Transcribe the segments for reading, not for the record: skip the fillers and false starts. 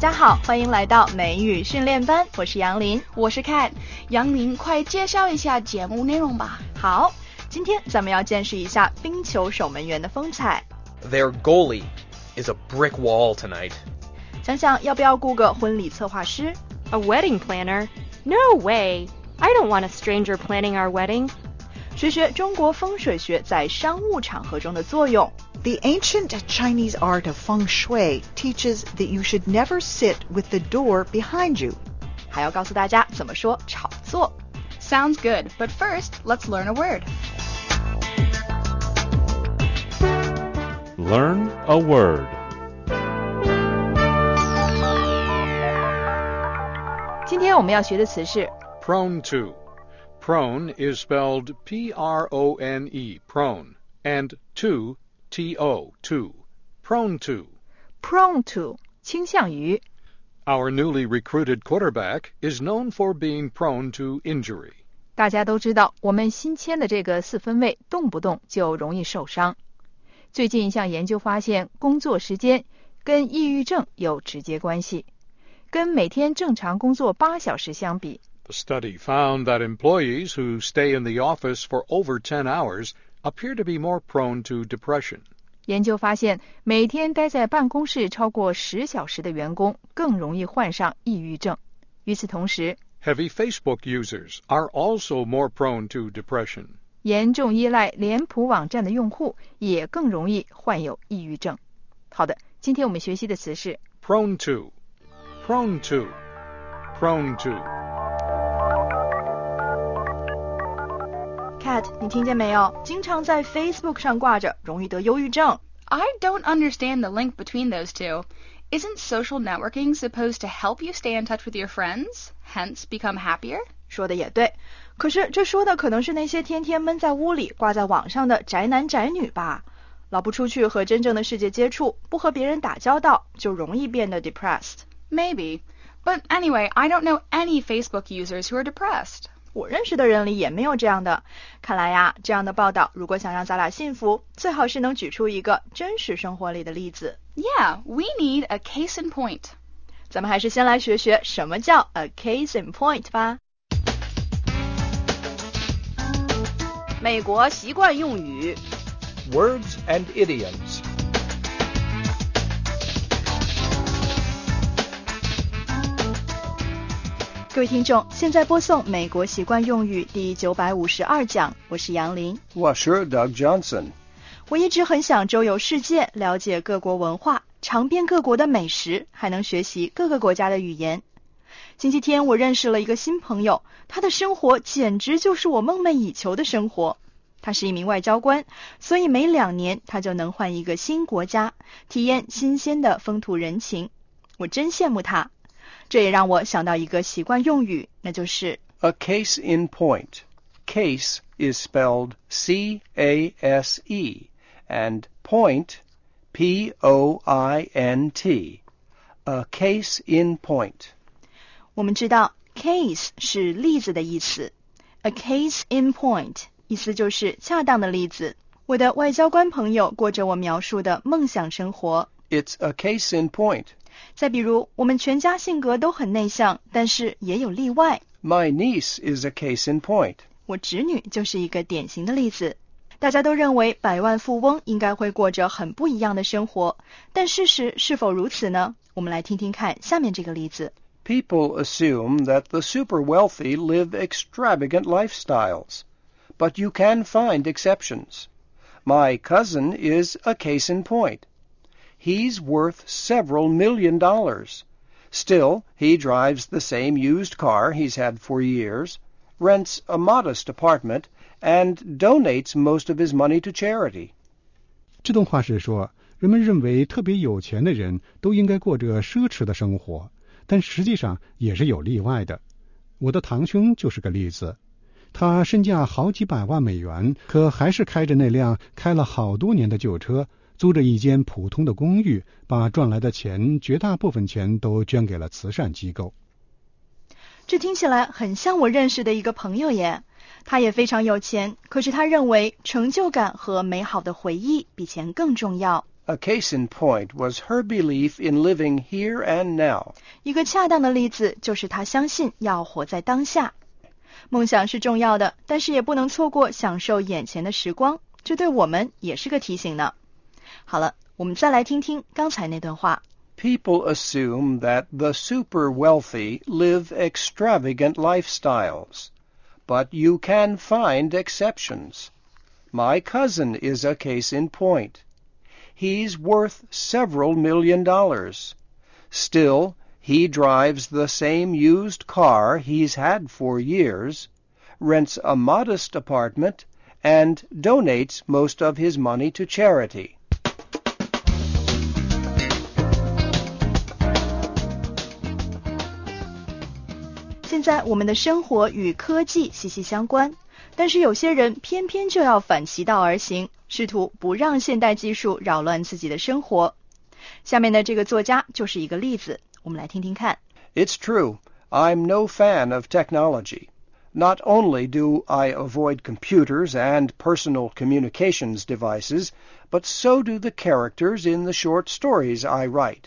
家好，欢迎来到美语训练班，我是杨林， 我是 Kat。 杨林，快介绍一下节目内容吧。 好，今天咱们要见识一下冰球守门员的风采。 Their goalie is a brick wall tonight. 想想要不要雇个婚礼策划师？ A wedding planner? No way! I don't want a stranger planning our wedding. 学学中国风水学在商务场合中的作用。 The ancient Chinese art of feng shui teaches that you should never sit with the door behind you. 还要告诉大家怎么说炒作。 Sounds good, but first, let's learn a word. Learn a word. 今天我们要学的词是 Prone to. Prone is spelled P-R-O-N-E, prone, and to, T-O, to. Prone to. prone to 倾向于。 Our newly recruited quarterback is known for being prone to injury. 大家都知道，我们新签的这个4分卫动不动就容易受伤。最近一项研究发现，工作时间跟抑郁症有直接关系，跟每天正常工作8小时相比。 The study found that employees who stay in the office for over 10 hours appear to be more prone to depression. 研究发现，每天待在办公室超过10小时的员工更容易患上抑郁症。与此同时， Heavy Facebook users are also more prone to depression. 严重依赖脸谱网站的用户也更容易患有抑郁症。好的，今天我们学习的词是 Prone to. Prone to. Prone to. Kat， 你听见没有？经常在 Facebook 上挂着，容易得忧郁症。 I don't understand the link between those two. Isn't social networking supposed to help you stay in touch with your friends, hence become happier? 说的也对，可是这说的可能是那些天天闷在屋里挂在网上的宅男宅女吧。老不出去和真正的世界接触，不和别人打交道，就容易变得 depressed。 Maybe. But anyway, I don't know any Facebook users who are depressed. 我认识的人里也没有这样的。看来呀，这样的报道如果想让咱俩幸福，最好是能举出一个真实生活里的例子。 Yeah, we need a case in point. 咱们还是先来学学什么叫 a case in point 吧。美国习惯用语 Words and idioms. 各位听众，现在播送美国习惯用语第952讲，我是杨林。 我是 Doug Johnson。 我一直很想周游世界，了解各国文化，尝遍各国的美食，还能学习各个国家的语言。星期天我认识了一个新朋友，他的生活简直就是我梦寐以求的生活。他是一名外交官，所以每2年他就能换一个新国家，体验新鲜的风土人情。我真羡慕他。这也让我想到一个习惯用语，那就是 A case in point. Case is spelled C-A-S-E, and point, P-O-I-N-T. A case in point. 我们知道 case 是例子的意思， A case in point 意思就是恰当的例子。我的外交官朋友过着我描述的梦想生活。 It's a case in point. 再比如，我们全家性格都很内向，但是也有例外。 My niece is a case in point. 我侄女就是一个典型的例子。大家都认为百万富翁应该会过着很不一样的生活，但事实是否如此呢？我们来听听看下面这个例子。 People assume that the super wealthy live extravagant lifestyles, but you can find exceptions. My cousin is a case in point.He's worth several $million. Still, he drives the same used car he's had for years, rents a modest apartment, and donates most of his money to charity. 这段话是说，人们认为特别有钱的人都应该过着奢侈的生活，但实际上也是有例外的。我的堂兄就是个例子，他身价好几百万美元，可还是开着那辆开了好多年的旧车，租着一间普通的公寓，把赚来的钱绝大部分钱都捐给了慈善机构。 这听起来很像我认识的一个朋友耶。他也非常有钱，可是他认为成就感和美好的回忆比钱更重要。 A case in point was her belief in living here and now. 一个恰当的例子就是她相信要活在当下。梦想是重要的，但是也不能错过享受眼前的时光，这对我们也是个提醒呢。好了，我们再来听听刚才那段话。 People assume that the super wealthy live extravagant lifestyles, but you can find exceptions. My cousin is a case in point. He's worth several $million. Still, he drives the same used car he's had for years, rents a modest apartment, and donates most of his money to charity. 现在我们的生活与科技息息相关，但是有些人偏偏就要反其道而行，试图不让现代技术扰乱自己的生活。下面的这个作家就是一个例子，我们来听听看。 It's true, I'm no fan of technology. Not only do I avoid computers and personal communications devices, but so do the characters in the short stories I write.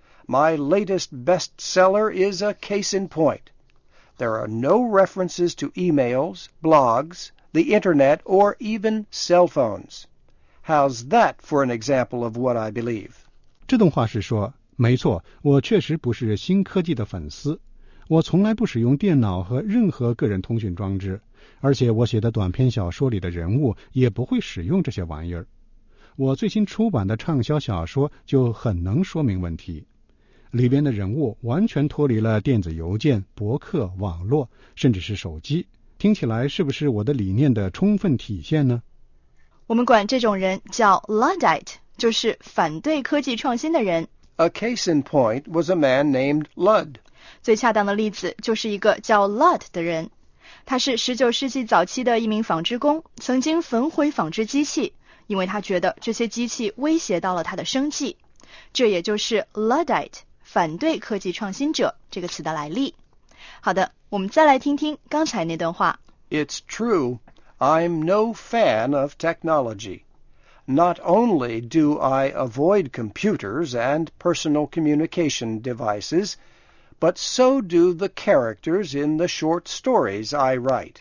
My latest bestseller is a case in point. There are no references to emails, blogs, the internet, or even cell phones. How's that for an example of what I believe? 这段话是说，没错，我确实不是新科技的粉丝，我从来不使用电脑和任何个人通讯装置，而且我写的短篇小说里的人物也不会使用这些玩意儿。我最新出版的畅销小说就很能说明问题，里边的人物完全脱离了电子邮件、博客、网络，甚至是手机。听起来是不是我的理念的充分体现呢？ 我们管这种人叫 Luddite， 就是反对科技创新的人。 A case in point was a man named Ludd. 最恰当的例子就是一个叫 Ludd 的人，他是19世纪早期的一名纺织工，曾经焚毁纺织机器，因为他觉得这些机器威胁到了他的生计。这也就是 Luddite， 反对科技创新者这个词的来历。好的，我们再来听听刚才那段话。 It's true, I'm no fan of technology. Not only do I avoid computers and personal communication devices, but so do the characters in the short stories I write.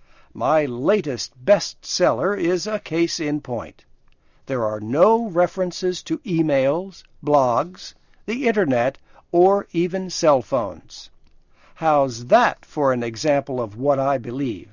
My latest bestseller is a case in point. There are no references to emails, blogs, the internet, or even cell phones. How's that for an example of what I believe?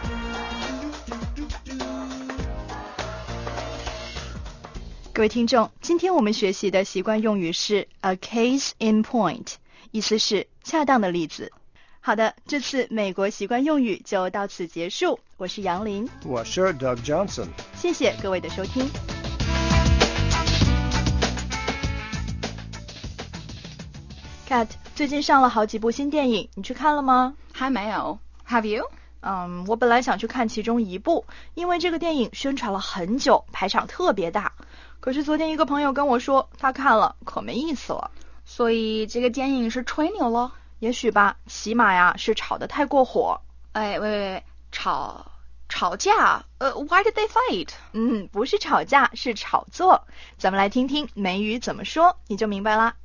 各位听众，今天我们学习的习惯用语是 a case in point， 意思是恰当的例子。好的，这次美国习惯用语就到此结束。我是杨林， 我是 Doug Johnson。 谢谢各位的收听。Kat， 最近上了好几部新电影，你去看了吗？ 还没有。Have you? 我本来想去看其中一部，因为这个电影宣传了很久，排场特别大。可是昨天一个朋友跟我说，他看了可没意思了。 所以这个电影是吹牛了？ 也许吧，起码呀是炒得太过火。 哎，喂，吵架？Why did they fight? 不是吵架，是炒作。咱们来听听美语怎么说，你就明白啦。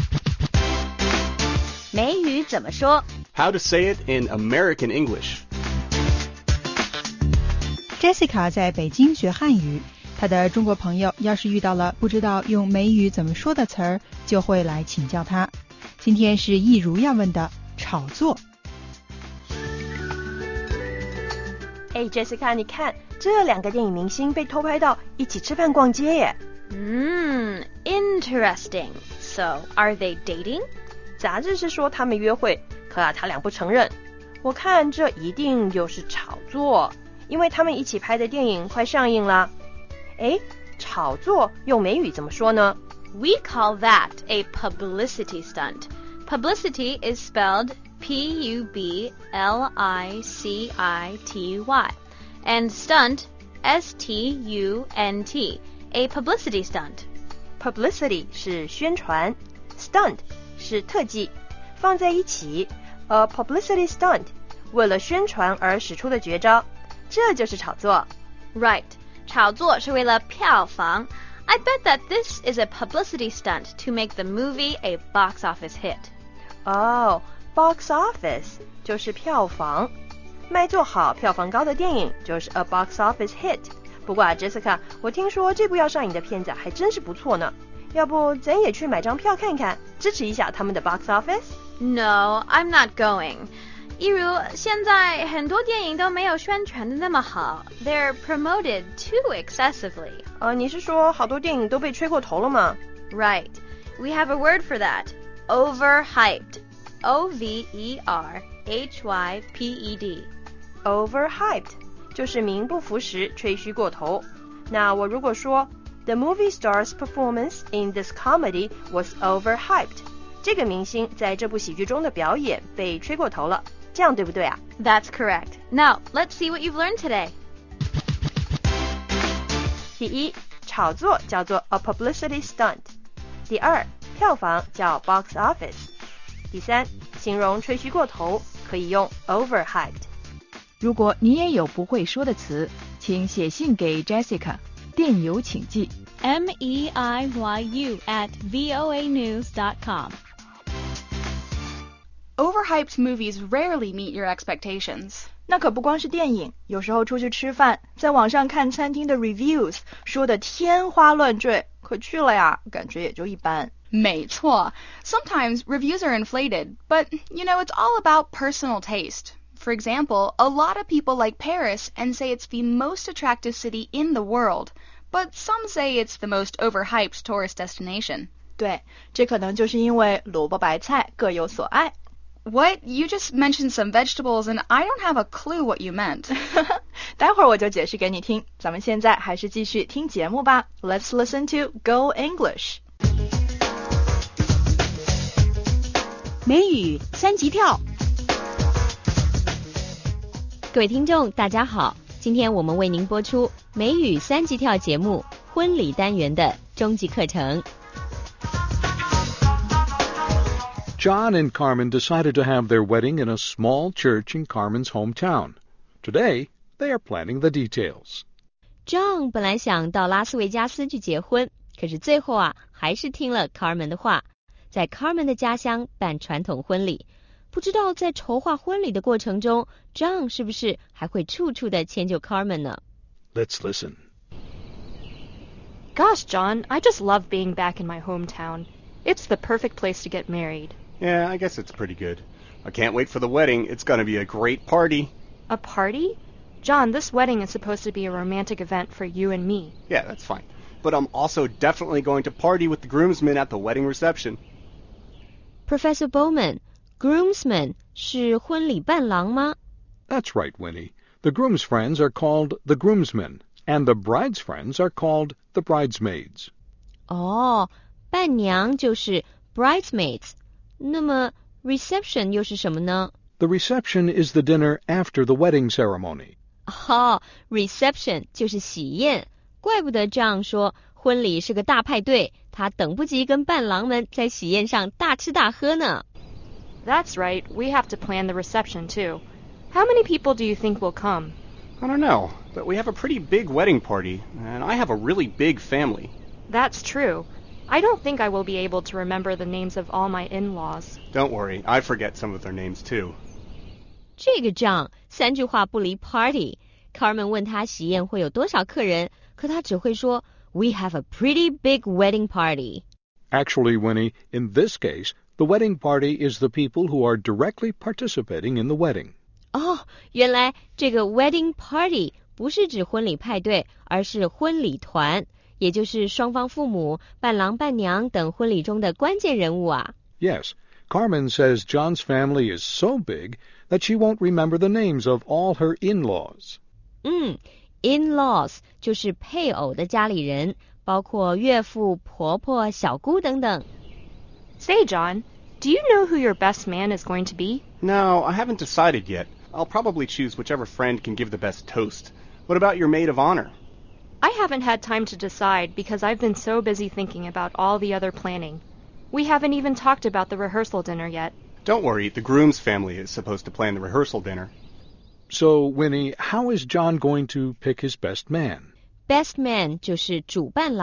美语怎么说？ How to say it in American English. Jessica 在北京学汉语，她的中国朋友要是遇到了不知道用美语怎么说的词儿，就会来请教她。今天是易如要问的炒作。 Jessica， 你看这两个电影明星被偷拍到一起吃饭逛街耶。 Interesting. So, are they dating? 杂志是说他们约会，可他俩不承认。我看这一定又是炒作，因为他们一起拍的电影快上映了。炒作用美语怎么说呢？ We call that a publicity stunt. Publicity is spelled P-U-B-L-I-C-I-T-Y. And stunt, S-T-U-N-T. A publicity stunt. Publicity 是宣传， stunt 是特技，放在一起 A publicity stunt 为了宣传而使出的绝招，这就是炒作。 Right. 炒作是为了票房。 I bet that this is a publicity stunt to make the movie a box office hit. 哦 box office 就是票房，卖座好、票房高的电影就是 a box office hit。不过啊 Jessica， 我听说这部要上映的片子还真是不错呢，要不咱也去买张票看看，支持一下他们的 box office？ No, I'm not going. 例如现在很多电影都没有宣传的那么好 They're promoted too excessively. 你是说好多电影都被吹过头了吗？ Right. We have a word for that. Overhyped. O-V-E-R-H-Y-P-E-D. Overhyped 就是名不符实，吹嘘过头。那我如果说 The movie star's performance in this comedy was overhyped， 这个明星在这部喜剧中的表演被吹过头了，这样对不对啊？ That's correct. Now, let's see what you've learned today. 第一，炒作叫做 a publicity stunt。第二，票房叫 box office。第三，形容吹嘘过头可以用 overhyped。 如果你也有不会说的词，请写信给 Jessica， 电邮请寄 meiyu@voanews.com. Overhyped movies rarely meet your expectations. 那可不光是电影，有时候出去吃饭，在网上看餐厅的 reviews 说的天花乱坠，可去了呀，感觉也就一般。 没错 Sometimes reviews are inflated, but, it's all about personal taste. For example, a lot of people like Paris and say it's the most attractive city in the world, but some say it's the most overhyped tourist destination. 对，这可能就是因为萝卜白菜各有所爱。 What? You just mentioned some vegetables and I don't have a clue what you meant. 待会儿我就解释给你听，咱们现在还是继续听节目吧。Let's listen to Go English。 美语三级跳。 各位听众大家好，今天我们为您播出美语三级跳节目婚礼单元的终极课程。 John and Carmen decided to have their wedding in a small church in Carmen's hometown. Today, they are planning the details. John 本来想到拉斯维加斯去结婚，可是最后还是听了 Carmen 的话，在 Carmen 的家乡办传统婚礼。不知道在筹划婚礼的过程中 John 是不是还会处处的迁就 Carmen 呢？ Let's listen. Gosh, John, I just love being back in my hometown. It's the perfect place to get married. Yeah, I guess it's pretty good. I can't wait for the wedding. It's going to be a great party. A party? John, this wedding is supposed to be a romantic event for you and me. Yeah, that's fine. But I'm also definitely going to party with the groomsmen at the wedding reception. Professor Bowman, groomsmen 是婚礼伴郎吗？ That's right, Winnie. The groom's friends are called the groomsmen, and the bride's friends are called the bridesmaids. 哦，伴娘就是 bridesmaids。那么 reception 又是什么呢？ The reception is the dinner after the wedding ceremony. 哦 reception 就是喜宴，怪不得这样说，婚礼是个大派对，他等不及跟伴郎们在喜宴上大吃大喝呢。 That's right, we have to plan the reception too. How many people do you think will come? I don't know, but we have a pretty big wedding party, and I have a really big family. That's true. I don't think I will be able to remember the names of all my in-laws. Don't worry, I forget some of their names too. 这个仗三句话不离 party。 Carmen 问他喜宴会有多少客人，可他只会说 We have a pretty big wedding party. Actually, Winnie, in this case, the wedding party is the people who are directly participating in the wedding. 哦，原来这个 wedding party 不是指婚礼派对，而是婚礼团，也就是双方父母、伴郎伴娘等婚礼中的关键人物啊。 Yes, Carmen says John's family is so big that she won't remember the names of all her in-laws. In-laws 就是配偶的家里人，包括岳父、婆婆、小姑等等。 Say, John, do you know who your best man is going to be? No, I haven't decided yet. I'll probably choose whichever friend can give the best toast. What about your maid of honor? I haven't had time to decide because I've been so busy thinking about all the other planning. We haven't even talked about the rehearsal dinner yet. Don't worry, the groom's family is supposed to plan the rehearsal dinner. So, Winnie, how is John going to pick his best man? Best man 就是主伴郎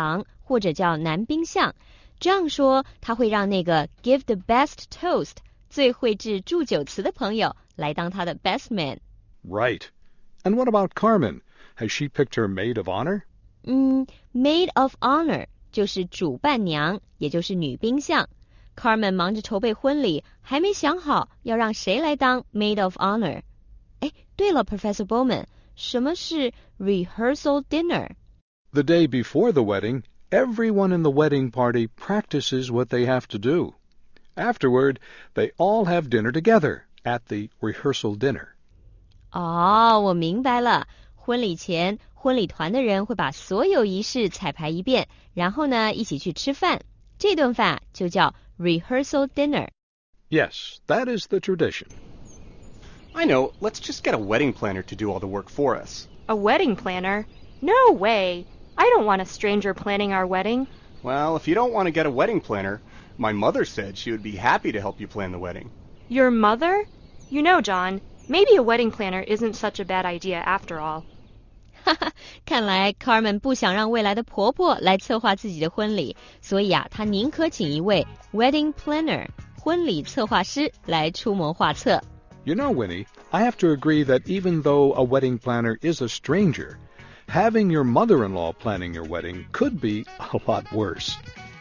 或者叫男宾相。这样说，他会让那个 give the best toast 最会制祝酒词的朋友来当他的 best man。 Right. And what about Carmen? Has she picked her maid of honor? Maid of honor 就是主伴娘，也就是女宾相。Carmen 忙着筹备婚礼，还没想好要让谁来当 maid of honor。哎，对了 Professor Bowman， 什么是 rehearsal dinner? The day before the wedding, everyone in the wedding party practices what they have to do. Afterward, they all have dinner together at the rehearsal dinner. 哦，我明白了。婚礼前，婚礼团的人会把所有仪式彩排一遍，然后呢，一起去吃饭。这顿饭就叫 rehearsal dinner. Yes, that is the tradition. I know. Let's just get a wedding planner to do all the work for us. A wedding planner? No way. I don't want a stranger planning our wedding. Well, if you don't want to get a wedding planner, my mother said she would be happy to help you plan the wedding. Your mother? You know, John, maybe a wedding planner isn't such a bad idea after all. 哈哈，看来 Carmen 不想让未来的婆婆来策划自己的婚礼，所以她宁可请一位 wedding planner 婚礼策划师来出谋划策。 You know, Winnie, I have to agree that even though a wedding planner is a stranger, having your mother-in-law planning your wedding could be a lot worse.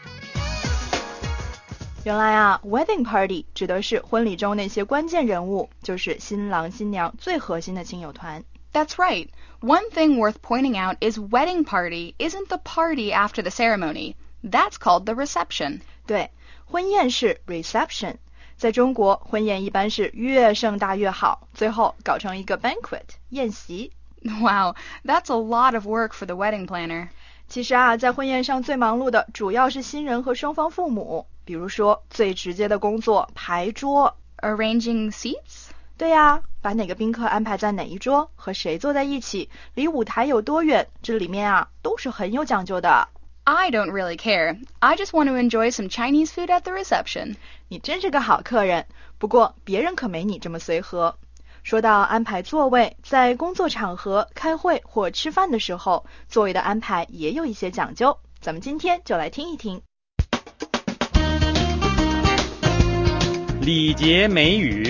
原来啊 wedding party 指的是婚礼中那些关键人物，就是新郎新娘最核心的亲友团。 That's right. One thing worth pointing out is wedding party isn't the party after the ceremony. That's called the reception. 对，婚宴是 reception。在中国，婚宴一般是越盛大越好，最后搞成一个 banquet 宴席。 Wow, that's a lot of work for the wedding planner. 其实啊，在婚宴上最忙碌的主要是新人和双方父母，比如说最直接的工作排桌 Arranging seats? 对呀，把哪个宾客安排在哪一桌，和谁坐在一起，离舞台有多远，这里面啊都是很有讲究的。 I don't really care. I just want to enjoy some Chinese food at the reception. 你真是个好客人，不过别人可没你这么随和。说到安排座位，在工作场合、开会或吃饭的时候，座位的安排也有一些讲究。咱们今天就来听一听。 礼节美语。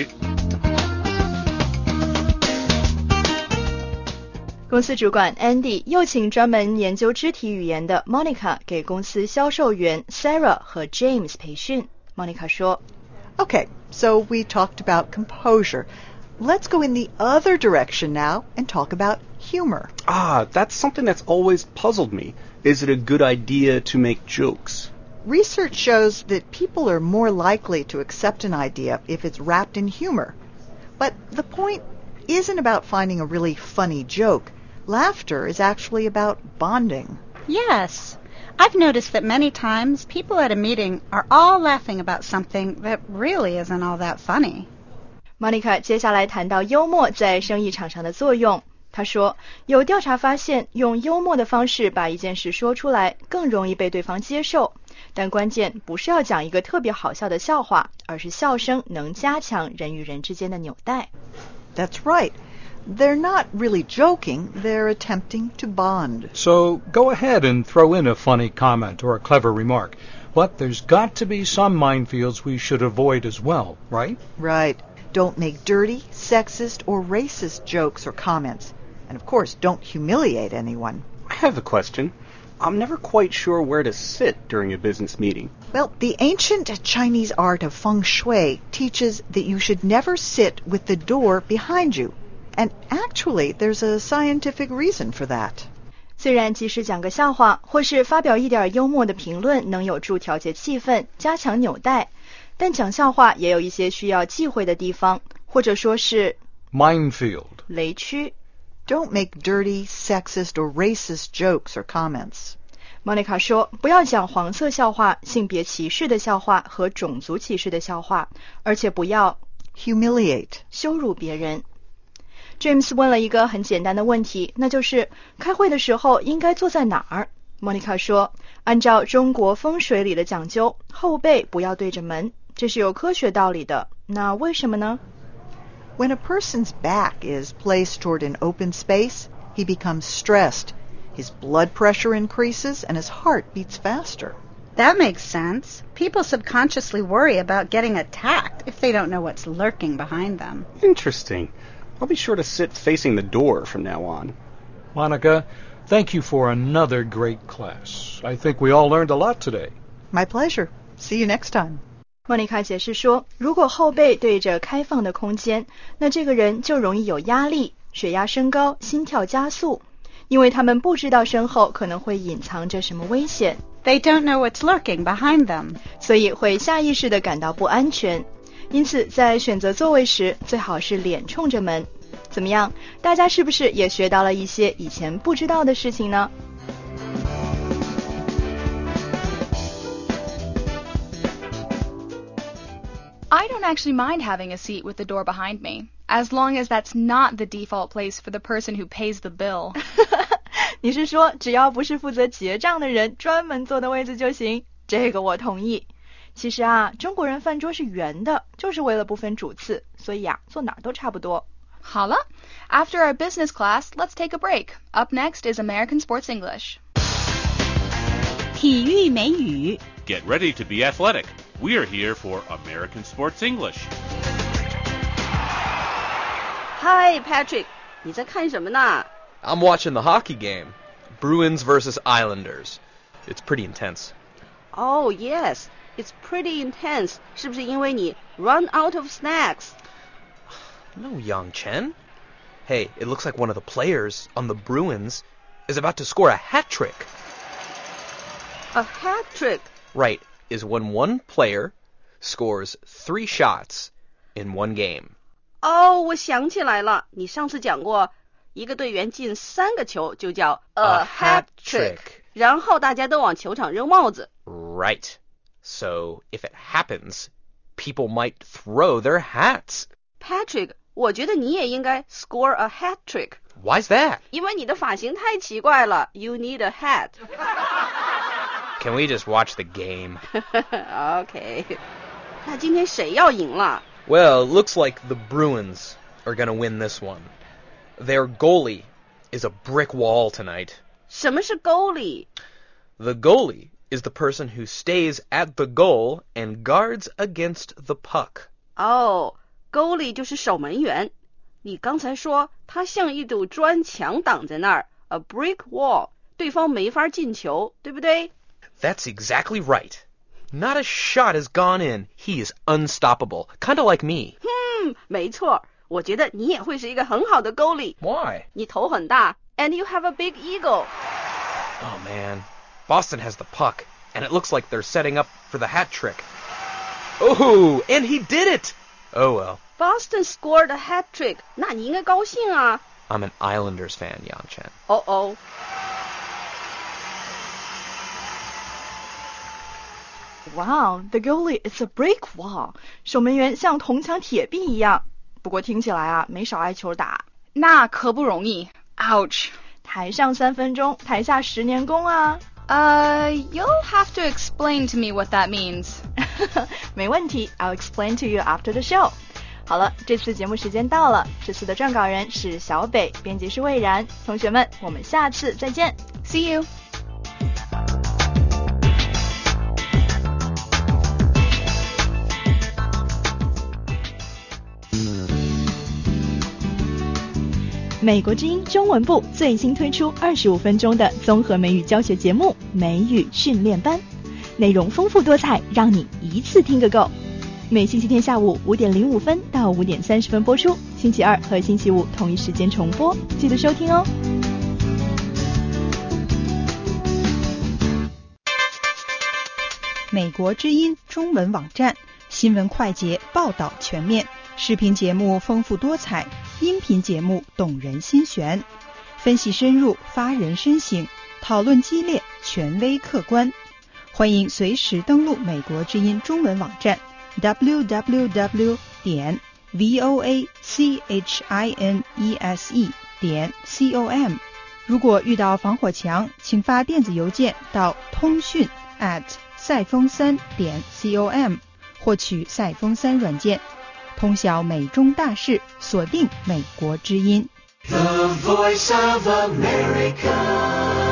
公司主管 Andy 又请专门研究肢体语言的 Monica 给公司销售员 Sarah 和 James 培训。Monica 说 Okay, so we talked about composure. Let's go in the other direction now and talk about humor. That's something that's always puzzled me. Is it a good idea to make jokes? Research shows that people are more likely to accept an idea if it's wrapped in humor. But the point isn't about finding a really funny joke. Laughter is actually about bonding. Yes. I've noticed that many times people at a meeting are all laughing about something that really isn't all that funny. Monica 接下来谈到幽默在生意场上的作用。她说，有调查发现，用幽默的方式把一件事说出来，更容易被对方接受。但关键不是要讲一个特别好笑的笑话，而是笑声能加强人与人之间的纽带。 That's right. They're not really joking, they're attempting to bond. So go ahead and throw in a funny comment or a clever remark. But there's got to be some minefields we should avoid as well, right? Right. Don't make dirty, sexist, or racist jokes or comments. And of course, don't humiliate anyone. I have a question. I'm never quite sure where to sit during a business meeting. Well, the ancient Chinese art of feng shui teaches that you should never sit with the door behind you. And actually, there's a scientific reason for that. 虽然即使讲个笑话，或是发表一点幽默的评论，能有助调节气氛，加强纽带，但讲笑话也有一些需要忌讳的地方，或者说是 minefield 雷区。 Don't make dirty, sexist, or racist jokes or comments. Monica 说，不要讲黄色笑话、性别歧视的笑话和种族歧视的笑话，而且不要 humiliate 羞辱别人。James 问了一个很简单的问题，那就是开会的时候应该坐在哪儿？ Monica 说，按照中国风水里的讲究，后背不要对着门，这是有科学道理的。那为什么呢？ When a person's back is placed toward an open space, he becomes stressed. His blood pressure increases and his heart beats faster. That makes sense. People subconsciously worry about getting attacked if they don't know what's lurking behind them. Interesting. I'll be sure to sit facing the door from now on. Monica, thank you for another great class. I think we all learned a lot today. My pleasure. See you next time. 莫妮卡解释说，如果后背对着开放的空间，那这个人就容易有压力，血压升高，心跳加速，因为他们不知道身后可能会隐藏着什么危险。 They don't know what's lurking behind them. 所以会下意识地感到不安全。因此，在选择座位时，最好是脸冲着门。怎么样？大家是不是也学到了一些以前不知道的事情呢？ I don't actually mind having a seat with the door behind me, as long as that's not the default place for the person who pays the bill. 你是说只要不是负责结账的人专门坐的位子就行？这个我同意。其实啊，中国人饭桌是圆的，就是为了不分主次，所以啊，坐哪儿都差不多。 好了 After our business class, let's take a break. Up next is American Sports English. 体育美语 Get ready to be athletic. We are here for American Sports English. Hi, Patrick. 你在看什么呢？ I'm watching the hockey game. Bruins versus Islanders. It's pretty intense. Oh, yes. It's pretty intense. 是不是因为你 run out of snacks? No, Yang Chen. Hey, it looks like one of the players on the Bruins is about to score a hat trick. A hat trick? Right, is when one player scores 3 shots in one game. 哦，我想起来了，你上次讲过，一个队员进3个球就叫 a hat trick， 然后大家都往球场扔帽子。 Right. So, if it happens, people might throw their hats. Patrick, 我觉得你也应该 score a hat trick. Why's that? 因为你的发型太奇怪了。You need a hat. Can we just watch the game? Okay. 那今天谁要赢了？ Well, it looks like the Bruins are gonna win this one. Their goalie is a brick wall tonight. 什么是 goalie? The goalie is the person who stays at the goal and guards against the puck. 哦， goalie 就是守门员。你刚才说他像一堵砖墙挡在那儿 ，a brick wall， 对方没法进球，对不对？ That's exactly right. Not a shot has gone in. He is unstoppable, kind of like me. 没错，我觉得你也会是一个很好的 goalie. Why? 你头很大 ，and you have a big ego. Oh man, Boston has the puck, and it looks like they're setting up for the hat trick. Oh, and he did it! Oh well. Boston scored a hat trick. 那你应该高兴啊。 I'm an Islanders fan, Yang Chen. Oh oh. Wow, the goalie is a brick wall. 守门员像铜墙铁壁一样。不过听起来啊，没少挨球打。 那可不容易。Ouch. 台上3分钟，台下10年功啊。 You'll have to explain to me what that means. 没问题 I'll explain to you after the show. 好了，这次节目时间到了。这次的撰稿人是小北，编辑是魏然。同学们，我们下次再见。 See you. 《美国之音》中文部最新推出25分钟的综合美语教学节目《美语训练班》，内容丰富多彩，让你一次听个够。每星期天下午5点05分到5点30分播出，星期二和星期五同一时间重播，记得收听哦。 美国之音中文网站新闻快捷，报道全面，视频节目丰富多彩，音频节目动人心弦，分析深入，发人深省，讨论激烈，权威客观。欢迎随时登录美国之音中文网站 www.voachinese.com。如果遇到防火墙，请发电子邮件到通讯赛风3.com， 获取赛风3软件，通晓美中大事，锁定美国之音。 The Voice of America